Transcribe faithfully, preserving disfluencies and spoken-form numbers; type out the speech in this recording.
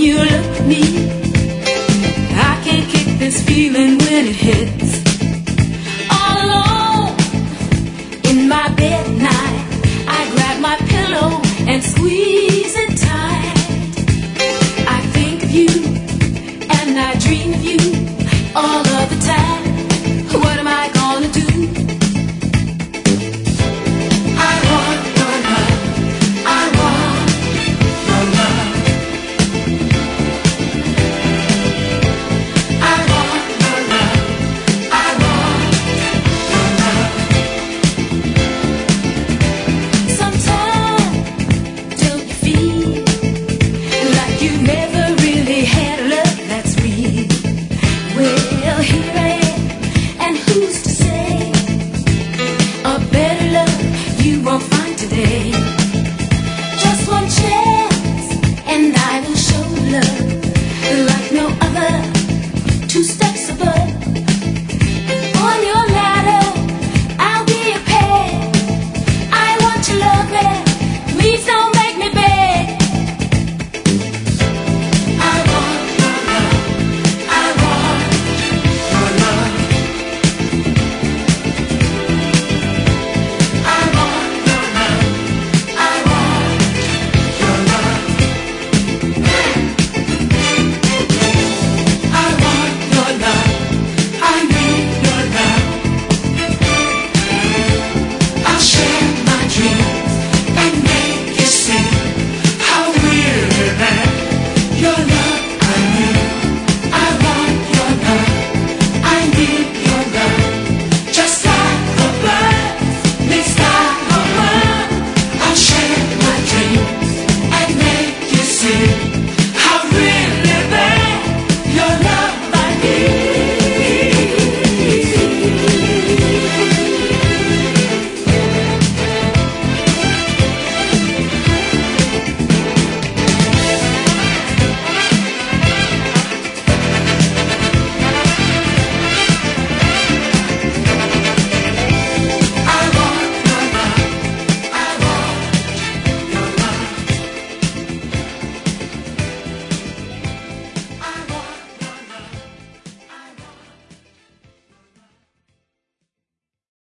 you look at me, I can't kick this feeling when it hits. All alone in my bed at night, I grab my pillow and squeeze it tight. I think of you and I dream of you all of the time. What am I gonna do? I want your love. I want your love. I want your love. I want your love. Sometimes don't you feel like you never